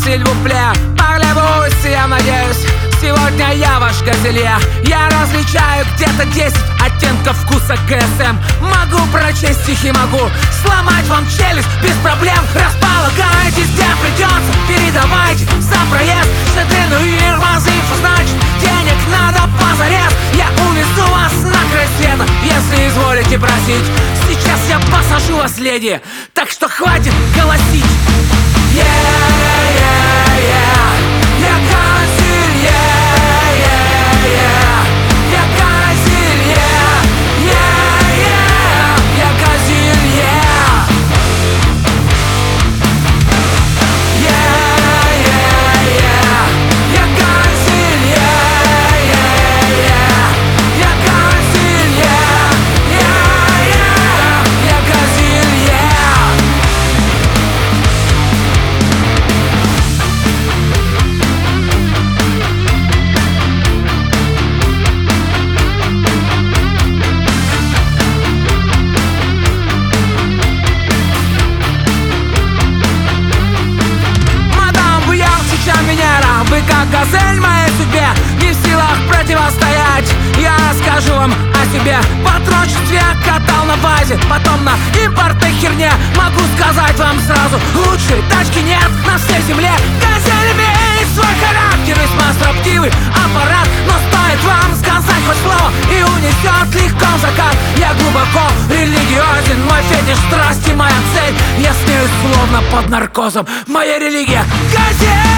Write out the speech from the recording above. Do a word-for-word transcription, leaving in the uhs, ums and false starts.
сильвупле, поглядываю, я надеюсь. Сегодня я ваш газелье. Я различаю где-то десять оттенков вкуса КСМ. Могу прочесть стихи, могу сломать вам челюсть без проблем. Располагайтесь, где придется, передавайте за проезд. Шедрину и Ирмазифу, значит, денег надо позарез. Я увезу вас на край света, если изволите просить. Сейчас я посажу вас, леди, так что хватит голосить. Yeah, yeah, yeah. Я газель, yeah, yeah, yeah. Я газель, yeah, yeah, yeah. Я газель, yeah. Yeah, yeah, yeah. Я газель, yeah, yeah, yeah. Я газель, yeah, yeah, yeah. Я газель, yeah. Вы как газель моей судьбе, не в силах противостоять. Я расскажу вам о себе. В отрочестве катал на базе, потом на импортной херне. Могу сказать вам сразу, лучшей тачки нет на всей земле. Газель имеет свой характер, весьма строптивый аппарат. Но стоит вам сказать хоть слово, и унесет легко в закат. Я глубоко религиозен, мой фетиш страсти, моя цель. Я смеюсь словно под наркозом, моя религия газель.